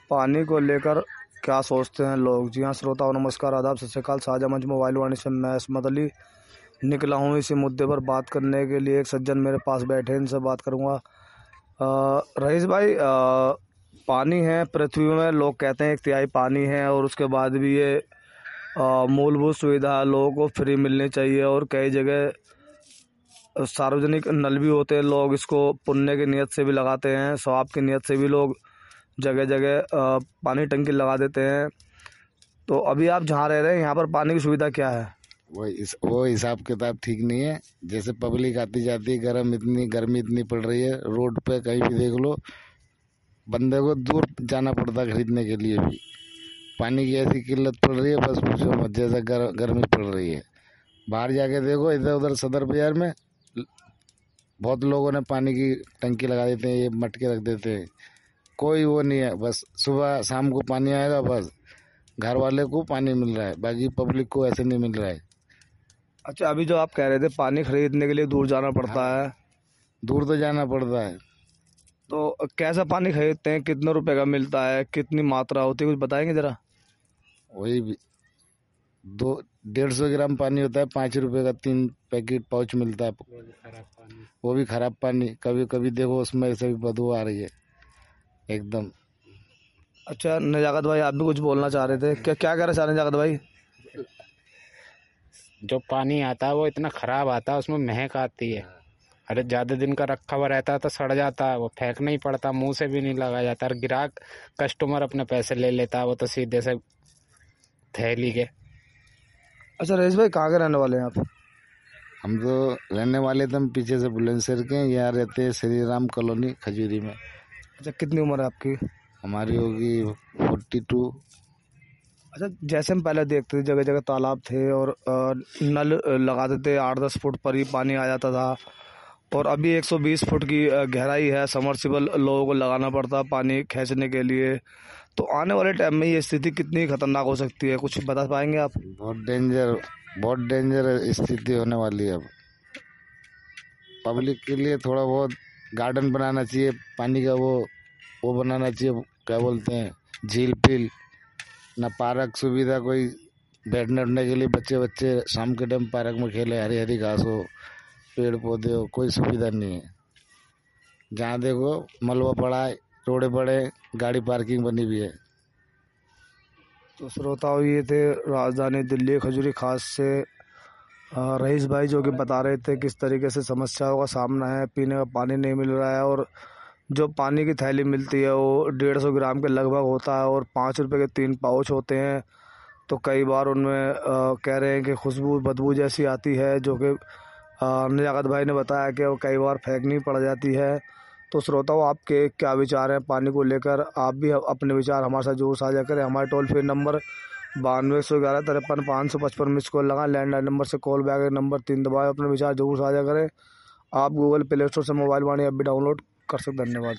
पानी को लेकर क्या सोचते हैं लोग। जी हाँ श्रोताओं, नमस्कार, आदाब, सत श्री अकाल। साझा मंच मोबाइल वाणी से मैं इसमत अली निकला हूँ इसी मुद्दे पर बात करने के लिए। एक सज्जन मेरे पास बैठे, इनसे बात करूँगा। रईस भाई, पानी है पृथ्वी में, लोग कहते हैं 1/3 पानी है, और उसके बाद भी ये मूलभूत सुविधा लोगों को फ्री मिलनी चाहिए। और कई जगह सार्वजनिक नल भी होते हैं, लोग इसको पुण्य की नियत से भी लगाते हैं, स्वाब की नियत से भी लोग जगह जगह पानी टंकी लगा देते हैं। तो अभी आप जहाँ रह रहे हैं यहाँ पर पानी की सुविधा क्या है? वो हिसाब किताब ठीक नहीं है। जैसे पब्लिक आती जाती है, गर्मी इतनी पड़ रही है, रोड पे कहीं भी देख लो, बंदे को दूर जाना पड़ता है खरीदने के लिए भी। पानी की ऐसी किल्लत पड़ रही है, बस पूछो मत। जैसा गर्मी पड़ रही है, बाहर जाके देखो, इधर उधर सदर बाजार में बहुत लोगों ने पानी की टंकी लगा देते हैं, ये मटके रख देते हैं, कोई वो नहीं है। बस सुबह शाम को पानी आएगा, बस घर वाले को पानी मिल रहा है, बाकी पब्लिक को ऐसे नहीं मिल रहा है। अच्छा, अभी जो आप कह रहे थे पानी खरीदने के लिए दूर जाना पड़ता है। दूर तो जाना पड़ता है। तो कैसा पानी खरीदते हैं, कितने रुपए का मिलता है, कितनी मात्रा होती है, कुछ बताएंगे ज़रा। वही 150 ग्राम पानी होता है, 5 रुपए का 3 पैकेट पाउच मिलता है। वो भी खराब पानी। कभी कभी देखो उसमें से भी बदबू आ रही है एकदम। अच्छा नजाकत भाई, आप भी कुछ बोलना चाह रहे थे, क्या क्या कह रहे चाह रहे नजाकत भाई? जो पानी आता है वो इतना खराब आता है, उसमें महक आती है। अरे ज़्यादा दिन का रखा हुआ रहता है तो सड़ जाता है, वो फेंकना ही पड़ता, मुंह से भी नहीं लगाया जाता। और ग्राहक कस्टमर अपने पैसे ले लेता है, वो तो सीधे से थैली के। अच्छा रईस भाई, कहाँ के रहने वाले हैं आप? हम तो रहने वाले तो हम पीछे से बुलंदशहर के हैं, यहाँ रहते हैं श्री राम कॉलोनी खजूरी में। अच्छा, कितनी उम्र है आपकी? हमारी होगी 42। अच्छा, जैसे हम पहले देखते थे जगह जगह तालाब थे और नल लगाते थे, 8-10 फुट पर ही पानी आ जाता था, और अभी 120 फुट की गहराई है, समर्सिबल लोगों को लगाना पड़ता पानी खींचने के लिए। तो आने वाले टाइम में ये स्थिति कितनी खतरनाक हो सकती है, कुछ बता पाएंगे आप? बहुत डेंजर स्थिति होने वाली है। अब पब्लिक के लिए थोड़ा बहुत गार्डन बनाना चाहिए, पानी का वो बनाना चाहिए, क्या बोलते हैं, झील पील ना, पार्क सुविधा कोई बैठने उठने के लिए, बच्चे शाम के टाइम पार्क में खेले, हरी हरी घास हो, पेड़ पौधे हो, कोई सुविधा नहीं है। जहाँ देखो मलबा पड़ा है, रोडे पड़े, गाड़ी पार्किंग बनी हुई है। तो श्रोताओं, ये थे राजधानी दिल्ली खजूरी खास से रईस भाई, जो कि बता रहे थे किस तरीके से समस्याओं का सामना है, पीने का पानी नहीं मिल रहा है, और जो पानी की थैली मिलती है वो 150 ग्राम के लगभग होता है, और 5 रुपए के 3 पाउच होते हैं। तो कई बार उनमें कह रहे हैं कि खुशबू बदबू जैसी आती है, जो कि नजाकत भाई ने बताया कि वो कई बार फेंकनी पड़ जाती है। तो श्रोताओं, आपके क्या विचार हैं पानी को लेकर? आप भी अपने विचार हमारे साथ जरूर साझा करें। हमारे toll free number 9211 53 555 miss call लगा, लैंडलाइन नंबर से कॉल बैक नंबर 3 दबाए, अपने विचार जरूर साझा करें। आप गूगल प्ले स्टोर से मोबाइल वाणी ऐप भी डाउनलोड कर सकते। धन्यवाद।